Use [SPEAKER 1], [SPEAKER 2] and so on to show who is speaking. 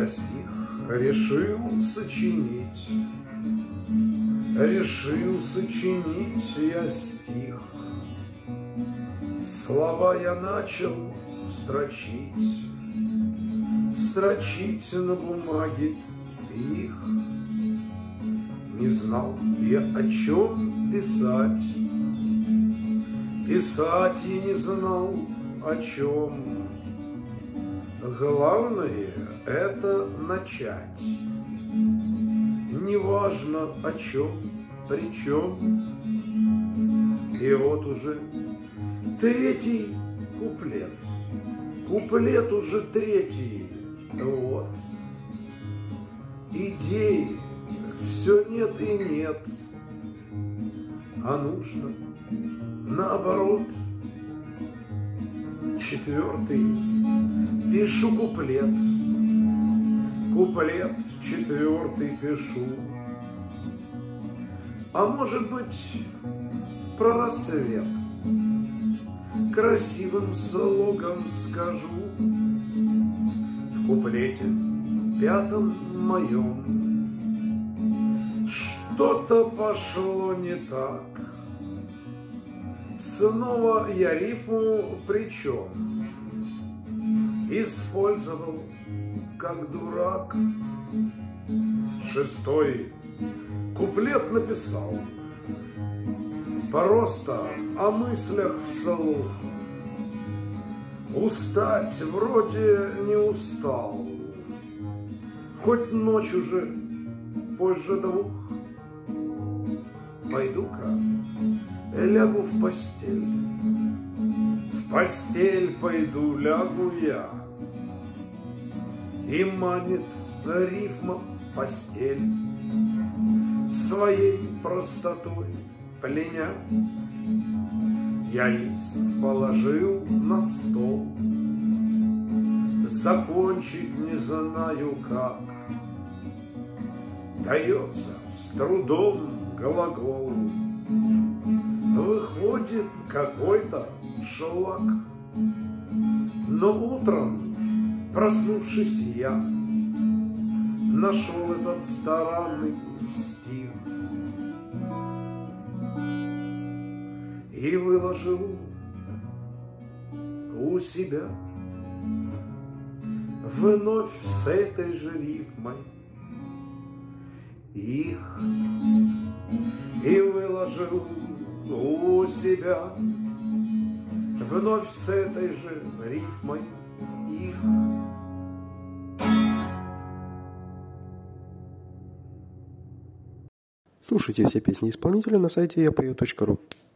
[SPEAKER 1] Я стих решил сочинить я стих. Слова я начал строчить на бумаге их. Не знал я, о чем писать я не знал, о чем. Главное — это начать. Неважно, о чем, причем. И вот уже третий куплет уже третий. Вот. Идеи все нет и нет, а нужно наоборот. Четвертый пишу куплет четвертый пишу. А может быть, про рассвет красивым слогом скажу. В куплете пятом моем что-то пошло не так. Снова я рифму причем использовал как дурак. Шестой куплет написал просто о мыслях вслух. Устать вроде не устал, хоть ночь уже позже 2. Пойду-ка лягу в постель. В постель пойду, лягу я. И манит рифма постель своей простотой пленя. Я лист положил на стол, закончить не знаю как. Дается с трудом глагол, выходит какой-то шлак. Но утром, проснувшись, я нашел этот странный стих и выложил у себя вновь с этой же рифмой их. И выложил у себя вновь с этой же рифмой их.
[SPEAKER 2] Слушайте все песни исполнителя на сайте yapою.ru.